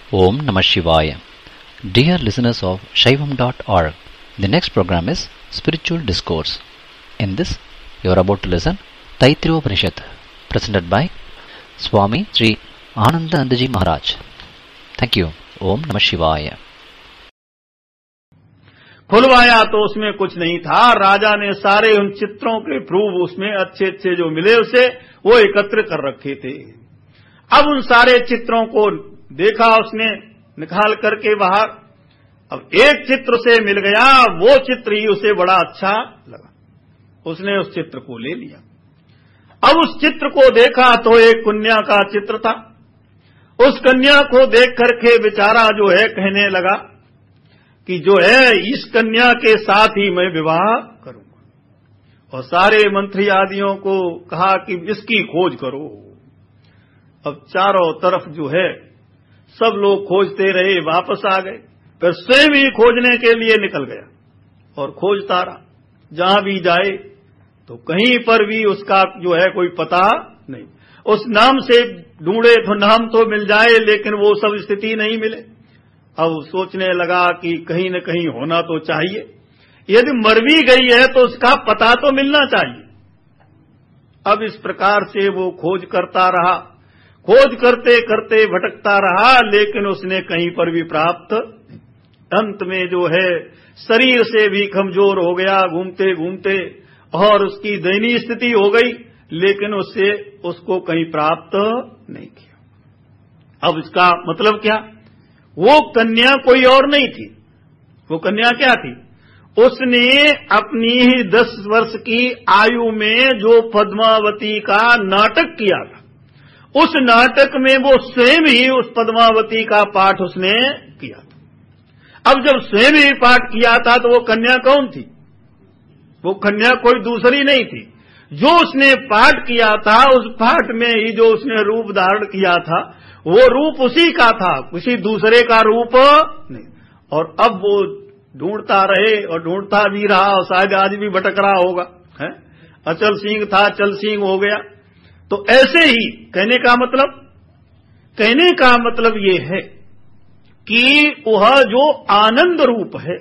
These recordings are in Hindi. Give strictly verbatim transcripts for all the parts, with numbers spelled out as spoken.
Om Namah Shivaya. Dear listeners of Shaivam dot org, the next program is Spiritual Discourse. In this, you are about to listen Taittiriya Upanishad, presented by Swami Sri Anandanandaji Maharaj. Thank you. Om Namah Shivaya. खुलवाया तो उसमें कुछ नहीं था। राजा ने सारे उन चित्रों के प्रूफ उसमें अच्छे अच्छे जो मिले उसे वो एकत्र कर रखे थे। अब उन सारे चित्रों को देखा उसने निकाल करके बाहर। अब एक चित्र से मिल गया, वो चित्र ही उसे बड़ा अच्छा लगा। उसने उस चित्र को ले लिया। अब उस चित्र को देखा तो एक कन्या का चित्र था। उस कन्या को देख करके बेचारा जो है कहने लगा कि जो है इस कन्या के साथ ही मैं विवाह करूंगा। और सारे मंत्री आदियों को कहा कि इसकी खोज करो। अब चारों तरफ जो है सब लोग खोजते रहे, वापस आ गए। फिर स्वयं ही खोजने के लिए निकल गया और खोजता रहा। जहां भी जाए तो कहीं पर भी उसका जो है कोई पता नहीं। उस नाम से ढूंढे तो नाम तो मिल जाए, लेकिन वो सब स्थिति नहीं मिले। अब सोचने लगा कि कहीं न कहीं होना तो चाहिए। यदि मर भी गई है तो उसका पता तो मिलना चाहिए। अब इस प्रकार से वो खोज करता रहा। खोज करते करते भटकता रहा, लेकिन उसने कहीं पर भी प्राप्त। अंत में जो है शरीर से भी कमजोर हो गया घूमते घूमते, और उसकी दयनीय स्थिति हो गई, लेकिन उससे उसको कहीं प्राप्त नहीं किया। अब इसका मतलब क्या? वो कन्या कोई और नहीं थी। वो कन्या क्या थी? उसने अपनी ही दस वर्ष की आयु में जो पद्मावती का नाटक किया था, उस नाटक में वो स्वयं ही उस पद्मावती का पाठ उसने किया था। अब जब स्वयं ही पाठ किया था तो वो कन्या कौन थी? वो कन्या कोई दूसरी नहीं थी। जो उसने पाठ किया था, उस पाठ में ही जो उसने रूप धारण किया था, वो रूप उसी का था, किसी दूसरे का रूप नहीं। और अब वो ढूंढता रहे और ढूंढता भी रहा, और शायद आज भी भटक रहा होगा। है? अचल सिंह था, चल सिंह हो गया। तो ऐसे ही कहने का मतलब कहने का मतलब ये है कि वह जो आनंद रूप है,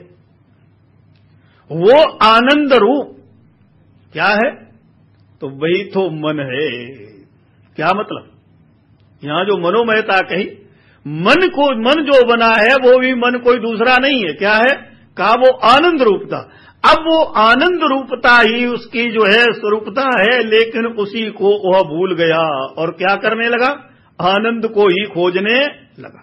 वो आनंद रूप क्या है? तो वही तो मन है। क्या मतलब? यहां जो मनोमयता कही, मन को मन जो बना है वो भी मन कोई दूसरा नहीं है। क्या है? कहा वो आनंद रूपता। अब वो आनंद रूपता ही उसकी जो है स्वरूपता है, लेकिन उसी को वह भूल गया और क्या करने लगा? आनंद को ही खोजने लगा।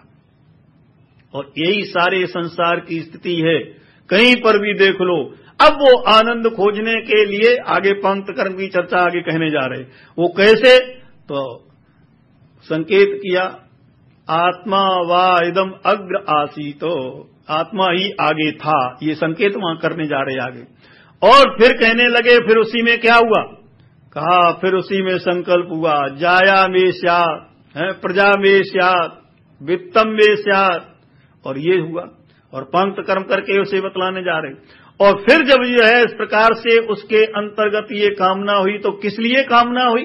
और यही सारे संसार की स्थिति है। कहीं पर भी देख लो, अब वो आनंद खोजने के लिए आगे पंचकर्म की चर्चा आगे कहने जा रहे। वो कैसे? तो संकेत किया, आत्मा वा इदम अग्र आसीतो, आत्मा ही आगे था। ये संकेत वहां करने जा रहे आगे। और फिर कहने लगे, फिर उसी में क्या हुआ? कहा फिर उसी में संकल्प हुआ, जाया में स्यात्, है प्रजा में स्यात्, वित्तम में स्यात्, और ये हुआ। और पंक्त कर्म करके उसे बतलाने जा रहे। और फिर जब ये है इस प्रकार से उसके अंतर्गत ये कामना हुई, तो किस लिए कामना हुई?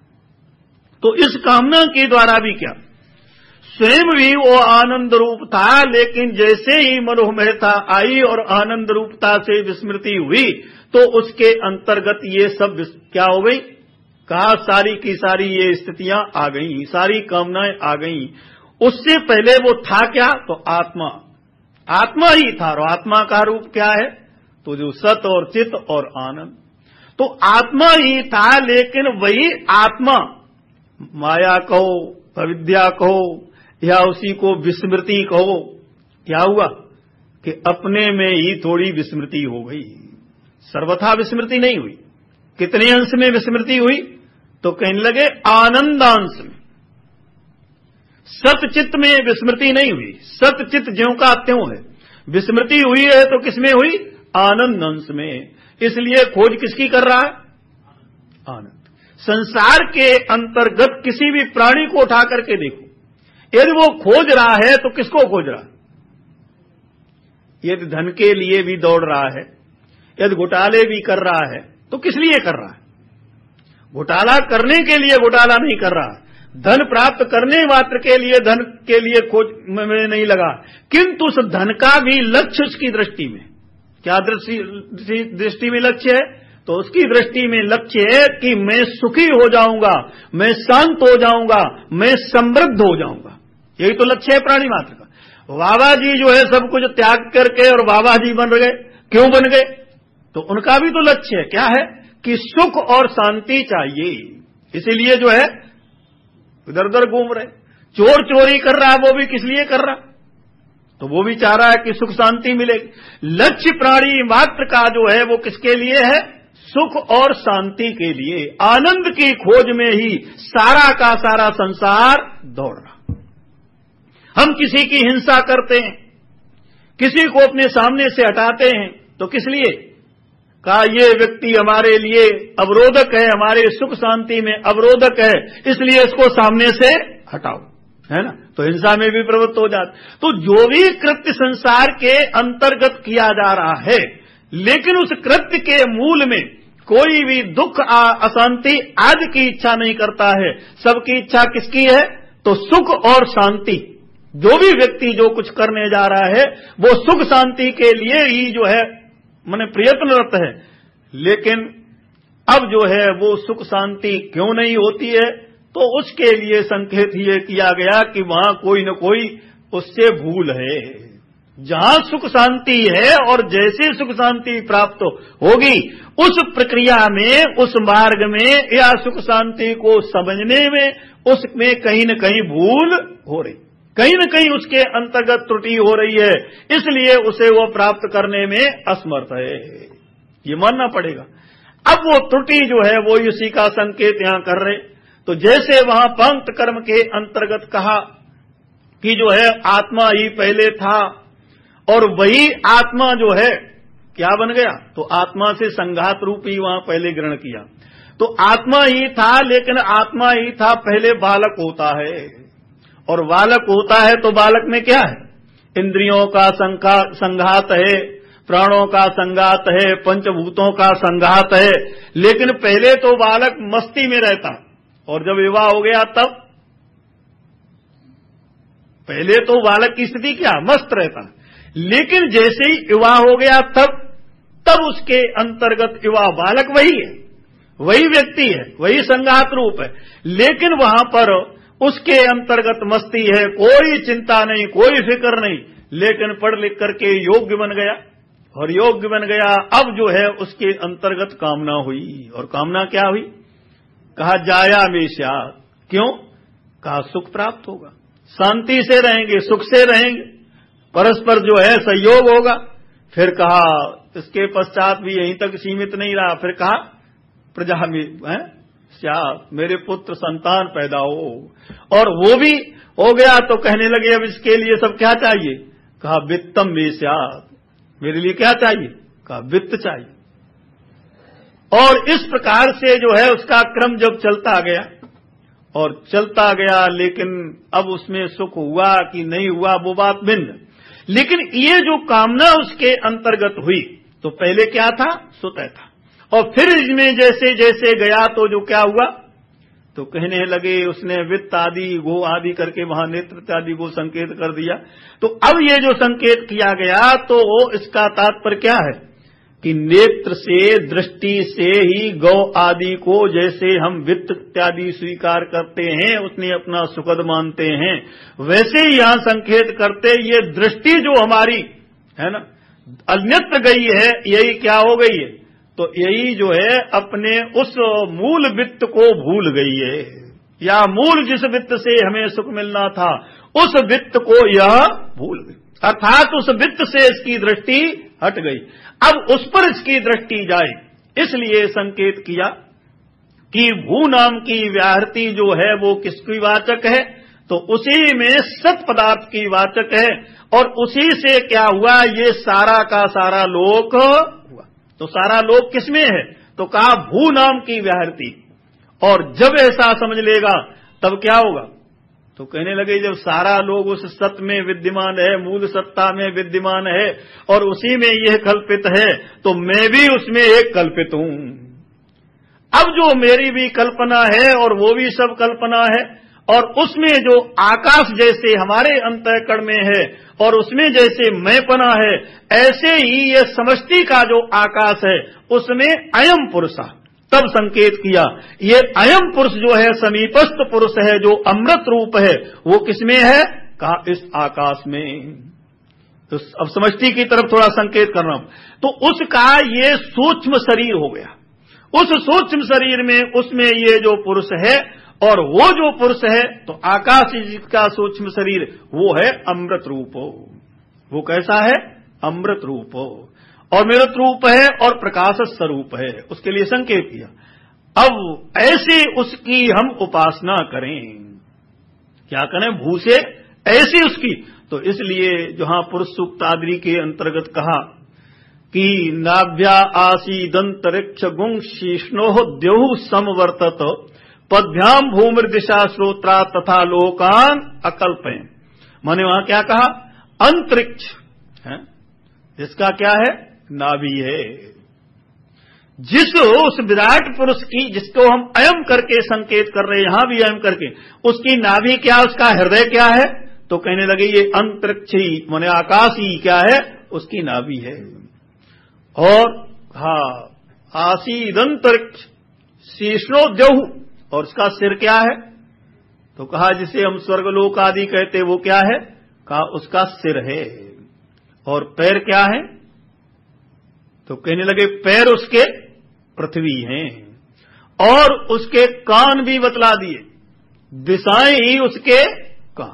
तो इस कामना के द्वारा भी क्या, स्वयं भी वो आनंद रूप था, लेकिन जैसे ही मनोमयता आई और आनंद रूपता से विस्मृति हुई, तो उसके अंतर्गत ये सब क्या हो गई? कहा सारी की सारी ये स्थितियां आ गई, सारी कामनाएं आ गई। उससे पहले वो था क्या? तो आत्मा, आत्मा ही था। और आत्मा का रूप क्या है? तो जो सत और चित और आनंद, तो आत्मा ही था। लेकिन वही आत्मा, माया कहो, अविद्या कहो, या उसी को विस्मृति कहो, क्या हुआ कि अपने में ही थोड़ी विस्मृति हो गई। सर्वथा विस्मृति नहीं हुई। कितने अंश में विस्मृति हुई? तो कहने लगे आनंदांश में। सतचित्त में विस्मृति नहीं हुई। सतचित्त ज्यों का त्यों है। विस्मृति हुई है तो किसमें हुई? आनंद अंश में। इसलिए खोज किसकी कर रहा है? आनंद। संसार के अंतर्गत किसी भी प्राणी को उठा करके देखो, यदि वो खोज रहा है तो किसको खोज रहा है? यदि धन के लिए भी दौड़ रहा है, यदि घोटाले भी कर रहा है, तो किस लिए कर रहा है? घोटाला करने के लिए घोटाला नहीं कर रहा है, धन प्राप्त करने मात्र के लिए धन के लिए खोज में नहीं लगा, किंतु उस धन का भी लक्ष्य उसकी दृष्टि में क्या दृष्टि दृष्टि में लक्ष्य है, तो उसकी दृष्टि में लक्ष्य है कि मैं सुखी हो जाऊंगा, मैं शांत हो जाऊंगा, मैं समृद्ध हो जाऊंगा। यही तो लक्ष्य है प्राणी मात्र का। बाबा जी जो है सब कुछ त्याग करके और बाबा जी बन गए, क्यों बन गए, तो उनका भी तो लक्ष्य है, क्या है कि सुख और शांति चाहिए। इसीलिए जो है इधर उधर घूम रहे, चोर चोरी कर रहा है वो भी किस लिए कर रहा, तो वो भी चाह रहा है कि सुख शांति मिलेगी। लक्ष्य प्राणी मात्र का जो है वो किसके लिए है, सुख और शांति के लिए। आनंद की खोज में ही सारा का सारा संसार दौड़ रहा। हम किसी की हिंसा करते हैं, किसी को अपने सामने से हटाते हैं, तो किस लिए, कहा ये व्यक्ति हमारे लिए अवरोधक है, हमारे सुख शांति में अवरोधक है, इसलिए इसको सामने से हटाओ, है ना, तो हिंसा में भी प्रवृत्त हो जाते। तो जो भी कृत्य संसार के अंतर्गत किया जा रहा है, लेकिन उस कृत्य के मूल में कोई भी दुख अशांति आदि की इच्छा नहीं करता है। सबकी इच्छा किसकी है, तो सुख और शांति। जो भी व्यक्ति जो कुछ करने जा रहा है वो सुख शांति के लिए ही जो है माने प्रयत्नरत है। लेकिन अब जो है वो सुख शांति क्यों नहीं होती है, तो उसके लिए संकेत ये किया गया कि वहां कोई न कोई उससे भूल है। जहां सुख शांति है और जैसे सुख शांति प्राप्त होगी उस प्रक्रिया में, उस मार्ग में या सुख शांति को समझने में उसमें कहीं न कहीं भूल हो रही, कहीं न कहीं उसके अंतर्गत त्रुटि हो रही है, इसलिए उसे वो प्राप्त करने में असमर्थ है, ये मानना पड़ेगा। अब वो त्रुटि जो है वो इसी का संकेत यहां कर रहे। तो जैसे वहां पंक्त कर्म के अंतर्गत कहा कि जो है आत्मा ही पहले था और वही आत्मा जो है क्या बन गया, तो आत्मा से संघात रूप ही वहां पहले ग्रहण किया। तो आत्मा ही था, लेकिन आत्मा ही था पहले बालक होता है, और बालक होता है तो बालक में क्या है, इंद्रियों का संघात है, प्राणों का संघात है, पंचभूतों का संघात है। लेकिन पहले तो बालक मस्ती में रहता, और जब विवाह हो गया तब, पहले तो बालक की स्थिति क्या, मस्त रहता, लेकिन जैसे ही विवाह हो गया तब तब उसके अंतर्गत विवाह बालक वही है, वही व्यक्ति है, वही संघात रूप है, लेकिन वहां पर उसके अंतर्गत मस्ती है, कोई चिंता नहीं, कोई फिक्र नहीं, लेकिन पढ़ लिख करके योग्य बन गया, और योग्य बन गया अब जो है उसके अंतर्गत कामना हुई, और कामना क्या हुई, कहा जाया में स्यात्, क्यों, कहा सुख प्राप्त होगा, शांति से रहेंगे, सुख से रहेंगे, परस्पर जो है सहयोग होगा। फिर कहा इसके पश्चात भी यहीं तक सीमित नहीं रहा, फिर कहा प्रजा में है स्यात्, मेरे पुत्र संतान पैदा हो, और वो भी हो गया। तो कहने लगे अब इसके लिए सब क्या चाहिए, कहा वित्तम में स्यात्, मेरे लिए क्या चाहिए, कहा वित्त चाहिए। और इस प्रकार से जो है उसका क्रम जब चलता गया और चलता गया, लेकिन अब उसमें सुख हुआ कि नहीं हुआ वो बात भिन्न, लेकिन ये जो कामना उसके अंतर्गत हुई तो पहले क्या था, सुतः था, और फिर इसमें जैसे जैसे गया तो जो क्या हुआ, तो कहने लगे उसने वित्त आदि गो आदि करके वहां नेत्र आदि को संकेत कर दिया। तो अब ये जो संकेत किया गया तो इसका तात्पर्य क्या है कि नेत्र से, दृष्टि से ही गौ आदि को जैसे हम वित्त इत्यादि स्वीकार करते हैं, उसने अपना सुखद मानते हैं, वैसे ही यहां संकेत करते ये दृष्टि जो हमारी है ना अन्यत्र गई है, यही क्या हो गई है, तो यही जो है अपने उस मूल वित्त को भूल गई है, या मूल जिस वित्त से हमें सुख मिलना था उस वित्त को यह भूल गई, अर्थात उस वित्त से इसकी दृष्टि हट गई। अब उस पर इसकी दृष्टि जाए, इसलिए संकेत किया कि भू नाम की व्याहृति जो है वो किसकी वाचक है, तो उसी में सत पदार्थ की वाचक है, और उसी से क्या हुआ, ये सारा का सारा लोक हुआ। तो सारा लोक किसमें है, तो कहा भू नाम की व्याहृति, और जब ऐसा समझ लेगा तब क्या होगा, तो कहने लगे जब सारा लोग उस सत में विद्यमान है, मूल सत्ता में विद्यमान है, और उसी में यह कल्पित है, तो मैं भी उसमें एक कल्पित हूं। अब जो मेरी भी कल्पना है और वो भी सब कल्पना है, और उसमें जो आकाश जैसे हमारे अंतःकरण में है और उसमें जैसे मैंपना है, ऐसे ही ये समष्टि का जो आकाश है उसमें अयम पुरुष। तब संकेत किया ये अयम पुरुष जो है समीपस्थ पुरुष है, जो अमृत रूप है, वो किसमें है? कहा इस आकाश में। तो अब समष्टि की तरफ थोड़ा संकेत कर रहा हूं। तो उसका ये सूक्ष्म शरीर हो गया, उस सूक्ष्म शरीर में उसमें ये जो पुरुष है, और वो जो पुरुष है तो आकाश का सूक्ष्म शरीर वो है अमृत रूप। वो कैसा है? अमृत रूप, और अमृत रूप है और प्रकाश स्वरूप है। उसके लिए संकेत किया। अब ऐसे उसकी हम उपासना करें, क्या करें? भू से ऐसी उसकी। तो इसलिए जहां पुरुष सूक्त आदि के अंतर्गत कहा कि नाभ्या आसीदंतरिक्ष गुं शीष्णो द्यौः समवर्तत पद्भ्याम भूमिर्दिशा श्रोत्रा तथा लोकान अकल्पयन्। माने वहां क्या कहा? अंतरिक्ष है, जिसका क्या है? नाभि है। जिस उस विराट पुरुष की, जिसको हम अयम करके संकेत कर रहे हैं, यहां भी अयम करके, उसकी नाभि क्या, उसका हृदय क्या है? तो कहने लगे ये अंतरिक्ष ही माने आकाश ही क्या है? उसकी नाभि है। और हा आसीदंतरिक्ष शीर्षोद्यौः, और उसका सिर क्या है? तो कहा जिसे हम स्वर्गलोक आदि कहते वो क्या है? कहा उसका सिर है। और पैर क्या है? तो कहने लगे पैर उसके पृथ्वी हैं। और उसके कान भी बतला दिए, दिशाएं ही उसके कान,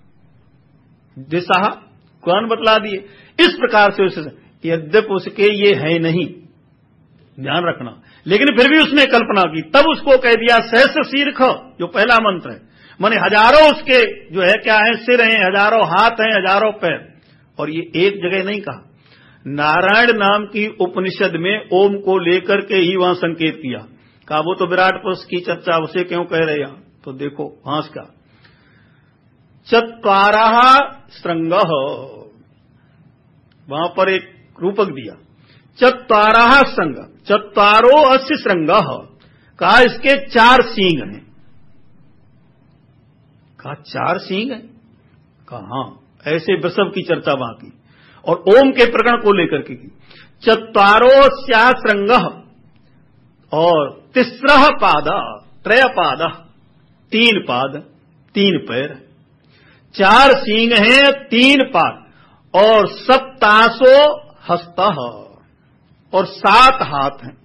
दिशा कान बतला दिए। इस प्रकार से उसे, यद्यपि उसके ये है नहीं, ध्यान रखना, लेकिन फिर भी उसने कल्पना की। तब उसको कह दिया सहस्र शीर्ष, जो पहला मंत्र है, माने हजारों उसके जो है क्या है? सिर हैं, हजारों हाथ हैं, हजारों पैर। और ये एक जगह नहीं कहा, नारायण नाम की उपनिषद में ओम को लेकर के ही वहां संकेत किया। कहा वो तो विराट पुरुष की चर्चा, उसे क्यों कह रहे हैं? तो देखो हां का चत्वारः श्रृंगः, वहां पर एक रूपक दिया, चत्वारः श्रृंग, चत्वारो अस्य श्रृंगः। कहा इसके चार सींग हैं। कहा चार सींग हैं? कहा हां, ऐसे वृषभ की चर्चा वहां की, और ओम के प्रकरण को लेकर के की। चत्वारो स्या श्रृंगः, और तिस्रः पाद, त्रय पाद, तीन पाद, तीन पैर, चार सींग हैं, तीन पाद, और सप्तासो हस्तः, और सात हाथ हैं।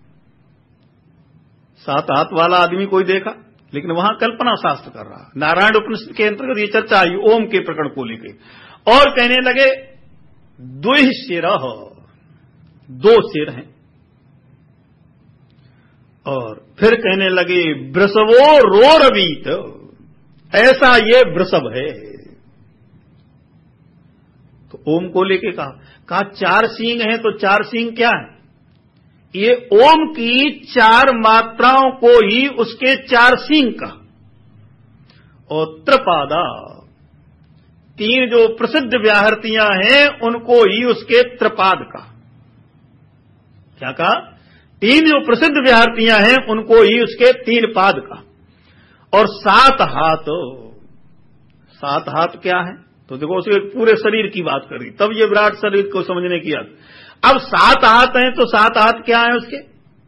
सात हाथ वाला आदमी कोई देखा? लेकिन वहां कल्पना शास्त्र कर रहा। नारायण उपनिषद के अंतर्गत ये चर्चा आई ओम के प्रकरण को लेकर। और कहने लगे द्वि शिरः, दो सिर हैं। और फिर कहने लगे वृषभो रोरवीत, ऐसा ये वृषभ है। तो ओम को लेके कहा कहा चार सींग हैं, तो चार सींग क्या है? ये ओम की चार मात्राओं को ही उसके चार सींग का। और त्रिपादा, तीन जो प्रसिद्ध व्याहृतियां हैं उनको ही उसके त्रिपाद का। क्या कहा? तीन जो प्रसिद्ध व्याहृतियां हैं उनको ही उसके तीन पाद का। और सात हाथ, सात हाथ क्या है? तो देखो उसके पूरे शरीर की बात करी, तब ये विराट शरीर को समझने की याद। अब सात हाथ हैं तो सात हाथ क्या है उसके?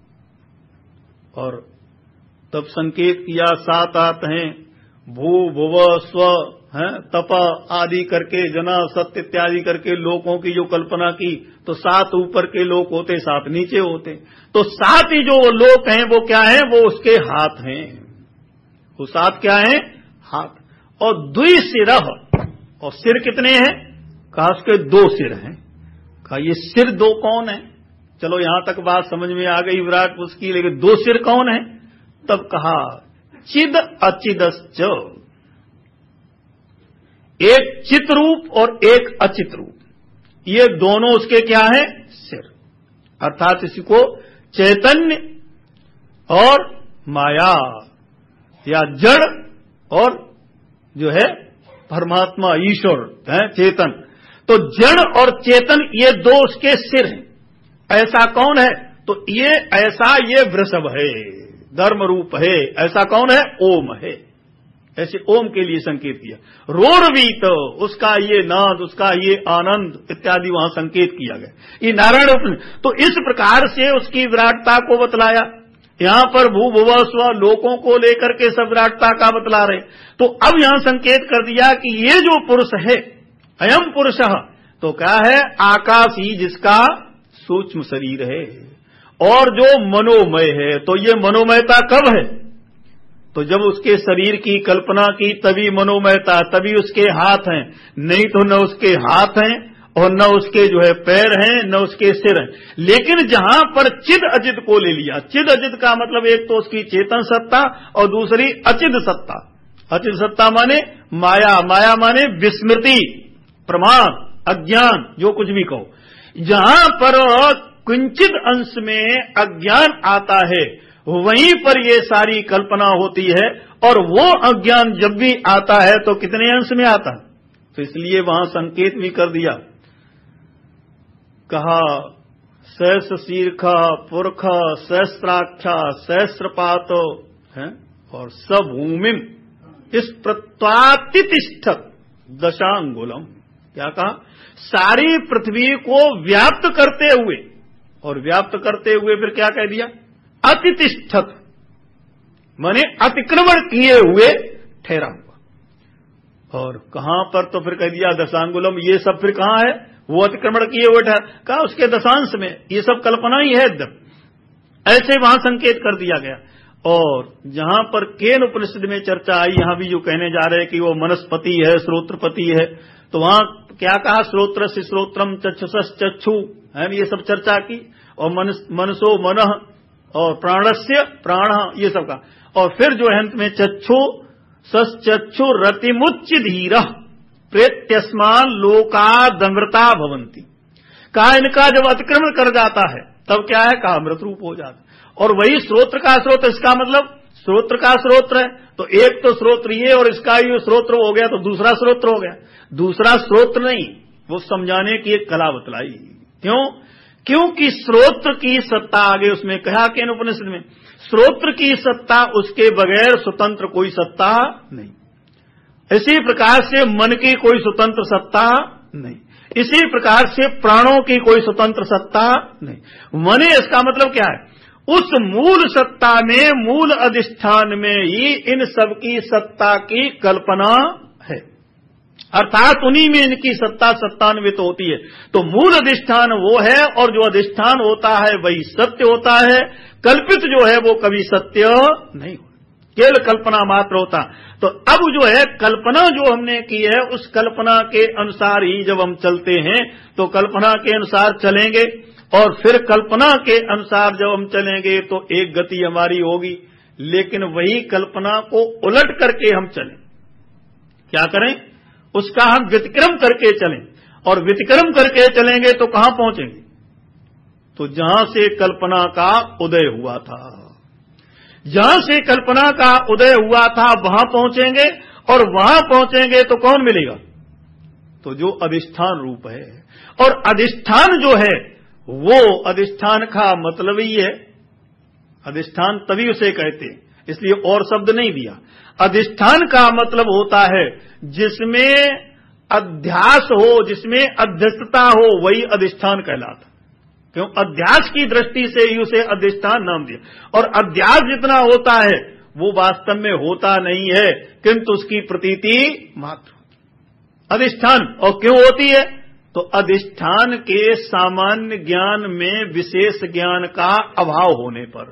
और तब संकेत किया सात हाथ हैं भू भुव स्व है तप आदि करके, जना सत्य इत्यादि करके लोकों की जो कल्पना की, तो सात ऊपर के लोक होते, सात नीचे होते। तो सात ही जो लोक हैं वो क्या है? वो उसके हाथ हैं। वो सात क्या है? हाथ। और द्वि सिरः, और सिर कितने हैं? कहा उसके दो सिर हैं। कहा ये सिर दो कौन है? चलो यहां तक बात समझ में आ गई विराट पुरुष की, लेकिन दो सिर कौन है? तब कहा चिद अचिदश्च, एक चित रूप और एक अचित रूप, ये दोनों उसके क्या है? सिर। अर्थात इसी को चैतन्य और माया या जड़ और जो है परमात्मा ईश्वर है चेतन, तो जड़ और चेतन ये दो उसके सिर हैं। ऐसा कौन है? तो ये ऐसा ये वृषभ है, धर्म रूप है। ऐसा कौन है? ओम है। ऐसे ओम के लिए संकेत किया। रोरवीत, उसका ये नाद, उसका ये आनंद इत्यादि वहां संकेत किया गया। ये नारायण उपनिषद, तो इस प्रकार से उसकी विराटता को बतलाया। यहां पर भू भुव स्व लोकों को लेकर के सब विराटता का बतला रहे। तो अब यहां संकेत कर दिया कि ये जो पुरुष है, अयम पुरुष, तो क्या है, आकाश ही जिसका सूक्ष्म शरीर है और जो मनोमय है। तो ये मनोमयता कब है? तो जब उसके शरीर की कल्पना की तभी मनोमयता, तभी उसके हाथ हैं, नहीं तो न उसके हाथ हैं और न उसके जो है पैर हैं, न उसके सिर हैं। लेकिन जहां पर चिद अचिद को ले लिया, चिद अचिद का मतलब एक तो उसकी चेतन सत्ता और दूसरी अचिद सत्ता। अचिद सत्ता माने माया, माया माने विस्मृति, प्रमाद, अज्ञान, जो कुछ भी कहो। जहां पर किंचित अंश में अज्ञान आता है वहीं पर ये सारी कल्पना होती है, और वो अज्ञान जब भी आता है तो कितने अंश में आता है? तो इसलिए वहां संकेत भी कर दिया, कहा सहस्र शीर्षा पुरख सहस्त्राक्षा सहस्रपात है और सभूमिम इस प्रत्वातिष्ठत दशांगुलम। क्या कहा? सारी पृथ्वी को व्याप्त करते हुए, और व्याप्त करते हुए फिर क्या कह दिया? अतितिष्ठत, माने अतिक्रमण किए हुए ठहरा हुआ। और कहां पर? तो फिर कह दिया दशांगुलम। ये सब फिर कहां है? वो अतिक्रमण किए हुए ठहरा, कहा उसके दशांश में। ये सब कल्पना ही है एकदम, ऐसे वहां संकेत कर दिया गया। और जहां पर केन उपनिषद में चर्चा आई, यहां भी जो कहने जा रहे हैं कि वो मनस्पति है, श्रोत्रपति है, तो वहां क्या कहा? श्रोत्र से श्रोत्रम, चक्षुष चक्षु है, ये सब चर्चा की। और मनसो मनः और प्राणस्य प्राण, ये सब का। और फिर जो है अंत में चक्षु सचक्षु रतिमुच्च धीर प्रेत्यस्मान लोका दंग्रता भवंती। कहा इनका जब अतिक्रमण कर जाता है तब क्या है? कहा अमृत रूप हो जाता है। और वही स्रोत्र का स्रोत, इसका मतलब स्रोत्र का स्रोत्र है, तो एक तो स्रोत्र ये और इसका ये स्रोत्र हो गया, तो दूसरा स्रोत्र हो गया। दूसरा स्रोत्र नहीं, वो समझाने की एक कला बतलाई। क्यों? क्योंकि स्रोत्र की सत्ता, आगे उसमें कहा कि उपनिषद में स्रोत्र की सत्ता, उसके बगैर स्वतंत्र कोई सत्ता नहीं। इसी प्रकार से मन की कोई स्वतंत्र सत्ता नहीं, इसी प्रकार से प्राणों की कोई स्वतंत्र सत्ता नहीं। मने इसका मतलब क्या है? उस मूल सत्ता में, मूल अधिष्ठान में ही इन सब की सत्ता की कल्पना है, अर्थात उन्हीं में इनकी सत्ता सत्तान्वित तो होती है। तो मूल अधिष्ठान वो है, और जो अधिष्ठान होता है वही सत्य होता है। कल्पित जो है वो कभी सत्य नहीं होता, केवल कल्पना मात्र होता। तो अब जो है कल्पना जो हमने की है, उस कल्पना के अनुसार ही जब हम चलते हैं, तो कल्पना के अनुसार चलेंगे, और फिर कल्पना के अनुसार जब हम चलेंगे तो एक गति हमारी होगी। लेकिन वही कल्पना को उलट करके हम चलें, क्या करें? उसका हम व्यतिक्रम करके चलें, और व्यतिक्रम करके चलेंगे तो कहां पहुंचेंगे? तो जहां से कल्पना का उदय हुआ था, जहां से कल्पना का उदय हुआ था वहां पहुंचेंगे, और वहां पहुंचेंगे तो कौन मिलेगा? तो जो अधिष्ठान रूप है। और अधिष्ठान जो है वो, अधिष्ठान का मतलब ही है, अधिष्ठान तभी उसे कहते हैं, इसलिए और शब्द नहीं दिया। अधिष्ठान का मतलब होता है जिसमें अध्यास हो, जिसमें अध्यस्तता हो, वही अधिष्ठान कहलाता। क्यों? अध्यास की दृष्टि से ही उसे अधिष्ठान नाम दिया। और अध्यास जितना होता है वो वास्तव में होता नहीं है, किंतु उसकी प्रतीति मात्र अधिष्ठान। और क्यों होती है? तो अधिष्ठान के सामान्य ज्ञान में विशेष ज्ञान का अभाव होने पर,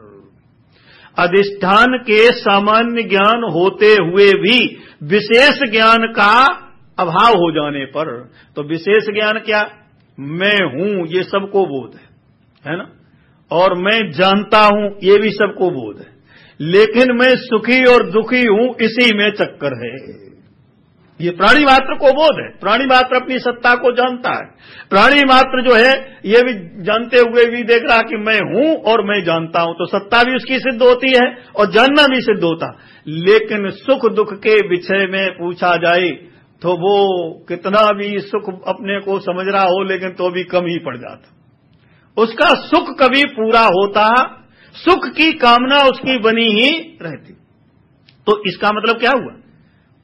अधिष्ठान के सामान्य ज्ञान होते हुए भी विशेष ज्ञान का अभाव हो जाने पर, तो विशेष ज्ञान क्या? मैं हूं, ये सबको बोध है, है ना? और मैं जानता हूं, ये भी सबको बोध है। लेकिन मैं सुखी और दुखी हूं, इसी में चक्कर है। ये प्राणी मात्र को बोध है, प्राणी मात्र अपनी सत्ता को जानता है। प्राणी मात्र जो है ये भी जानते हुए भी देख रहा कि मैं हूं और मैं जानता हूं, तो सत्ता भी उसकी सिद्ध होती है और जानना भी सिद्ध होता। लेकिन सुख दुख के विषय में पूछा जाए तो वो कितना भी सुख अपने को समझ रहा हो, लेकिन तो भी कम ही पड़ जाता। उसका सुख कभी पूरा होता, सुख की कामना उसकी बनी ही रहती। तो इसका मतलब क्या हुआ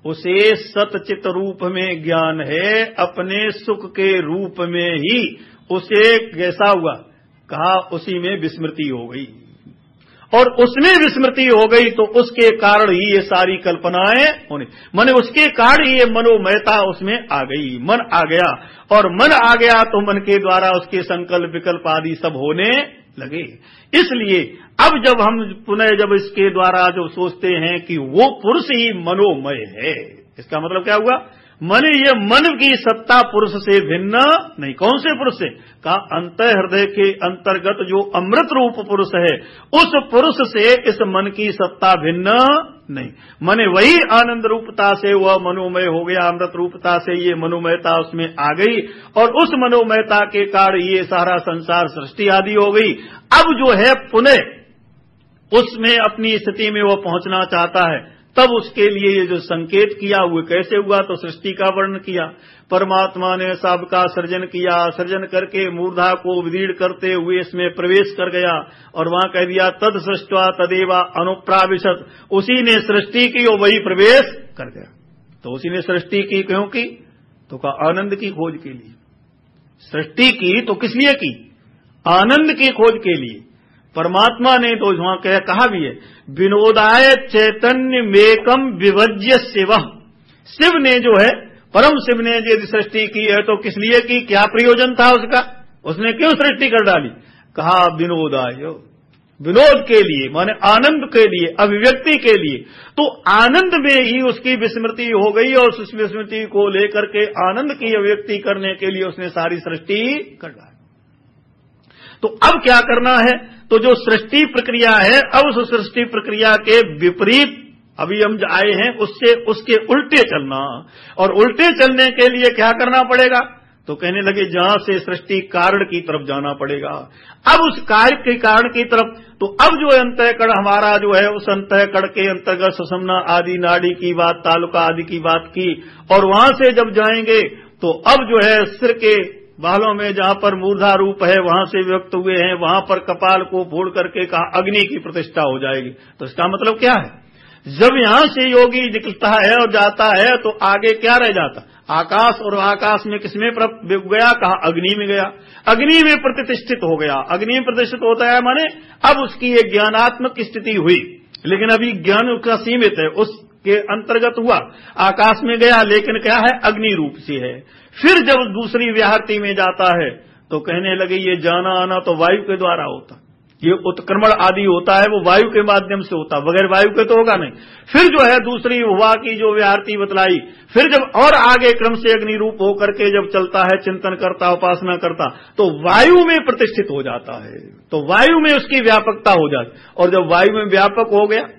उसे सतचित रूप में ज्ञान है, अपने सुख के रूप में ही उसे कैसा हुआ, कहा उसी में विस्मृति हो गई, और उसमें विस्मृति हो गई तो उसके कारण ही ये सारी कल्पनाएं होने, माने उसके कारण ही ये मनोमयता उसमें आ गई, मन आ गया, और मन आ गया तो मन के द्वारा उसके संकल्प विकल्प आदि सब होने लगे। इसलिए अब जब हम पुनः जब इसके द्वारा जो सोचते हैं कि वो पुरुष ही मनोमय है, इसका मतलब क्या हुआ, मन ये मन की सत्ता पुरुष से भिन्न नहीं। कौन से पुरुष से, कहा अंत हृदय के अंतर्गत जो अमृत रूप पुरुष है, उस पुरुष से इस मन की सत्ता भिन्न नहीं। माने वही आनंद रूपता से वह मनोमय हो गया, अमृत रूपता से ये मनोमयता उसमें आ गई, और उस मनोमयता के कारण ये सारा संसार सृष्टि आदि हो गई। अब जो है पुनः उसमें अपनी स्थिति में वो पहुंचना चाहता है, तब उसके लिए ये जो संकेत किया हुए कैसे हुआ, तो सृष्टि का वर्णन किया। परमात्मा ने सबका सृजन किया, सृजन करके मूर्धा को विदीर्ण करते हुए इसमें प्रवेश कर गया, और वहां कह दिया तद सृष्टवा तदेवा अनुप्राविशत, उसी ने सृष्टि की और वही प्रवेश कर गया। तो उसी ने सृष्टि की क्यों की, तो कहा आनंद की खोज के लिए। सृष्टि की तो किस लिए की, आनंद की खोज के लिए। परमात्मा ने तो वहां कह कहा भी है, विनोदाय चैतन्य मेकम विभज्य शिव। शिव ने जो है, परम शिव ने यदि सृष्टि की है तो किस लिए की, क्या प्रयोजन था उसका, उसने क्यों सृष्टि कर डाली, कहा विनोदाय, विनोद के लिए, माने आनंद के लिए, अभिव्यक्ति के लिए। तो आनंद में ही उसकी विस्मृति हो गई, और उस विस्मृति को लेकर के आनंद की अभिव्यक्ति करने के लिए उसने सारी सृष्टि कर डाली। तो अब क्या करना है, तो जो सृष्टि प्रक्रिया है, अब उस सृष्टि प्रक्रिया के विपरीत अभी हम आए हैं, उससे उसके उल्टे चलना, और उल्टे चलने के लिए क्या करना पड़ेगा, तो कहने लगे जहां से सृष्टि कारण की तरफ जाना पड़ेगा। अब उस कार्य के कारण की तरफ, तो अब जो अंतःकरण हमारा जो है, उस अंतःकरण के अंतर्गत सुषुम्ना आदि नाड़ी की बात, तालुका आदि की बात की, और वहां से जब जाएंगे तो अब जो है सिर के बालों में जहां पर मूर्धा रूप है वहां से व्यक्त हुए हैं, वहां पर कपाल को फोड़ करके कहा अग्नि की प्रतिष्ठा हो जाएगी। तो इसका मतलब क्या है, जब यहां से योगी निकलता है और जाता है तो आगे क्या रह जाता, आकाश, और आकाश में किसमें गया, कहा अग्नि में गया, अग्नि में प्रतिष्ठित हो गया। अग्नि में प्रतिष्ठित होता है माने अब उसकी एक ज्ञानात्मक स्थिति हुई, लेकिन अभी ज्ञान उसका सीमित है, उसके अंतर्गत हुआ, आकाश में गया, लेकिन क्या है, अग्नि रूप से है। फिर जब दूसरी व्याहृति में जाता है तो कहने लगे ये जाना आना तो वायु के द्वारा होता, ये उत्क्रमण आदि होता है वो वायु के माध्यम से होता, बगैर वायु के तो होगा नहीं। फिर जो है दूसरी हुआ की जो व्याहृति बतलाई, फिर जब और आगे क्रम से अग्नि रूप होकर के जब चलता है, चिंतन करता, उपासना करता, तो वायु में प्रतिष्ठित हो जाता है, तो वायु में उसकी व्यापकता हो जाती, और जब वायु में व्यापक हो गया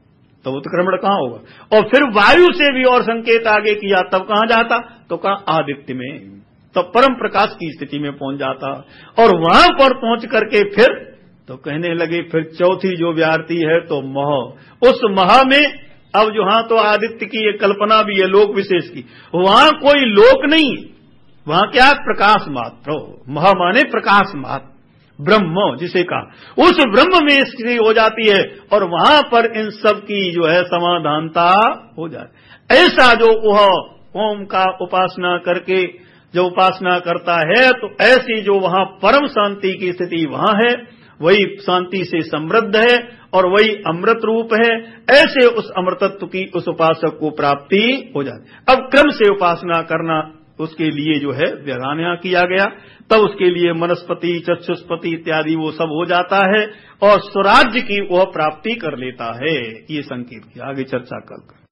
तो उत्क्रमण कहां होगा, और फिर वायु से भी और संकेत आगे किया, तब कहां जाता, तो कहा आदित्य में, तब परम प्रकाश की स्थिति में पहुंच जाता, और वहां पर पहुंच करके फिर तो कहने लगे फिर चौथी जो व्याहृति है तो मह, उस महा में अब जहां तो आदित्य की ये कल्पना भी है लोक विशेष की, वहां कोई लोक नहीं, वहां क्या प्रकाश मात्र, महा माने प्रकाश मात्र, ब्रह्म जिसे कहा, उस ब्रह्म में स्थिति हो जाती है, और वहां पर इन सब की जो है समाधानता हो जाती। ऐसा जो वह ओम का उपासना करके जो उपासना करता है, तो ऐसी जो वहां परम शांति की स्थिति वहां है, वही शांति से समृद्ध है और वही अमृत रूप है, ऐसे उस अमृतत्व की उस उपासक को प्राप्ति हो जाती। अब क्रम से उपासना करना उसके लिए जो है विधान यहां किया गया, तब उसके लिए मनस्पति, चक्षुष्पति इत्यादि वो सब हो जाता है, और स्वराज्य की वह प्राप्ति कर लेता है। ये संकेत किया, आगे चर्चा कल कर।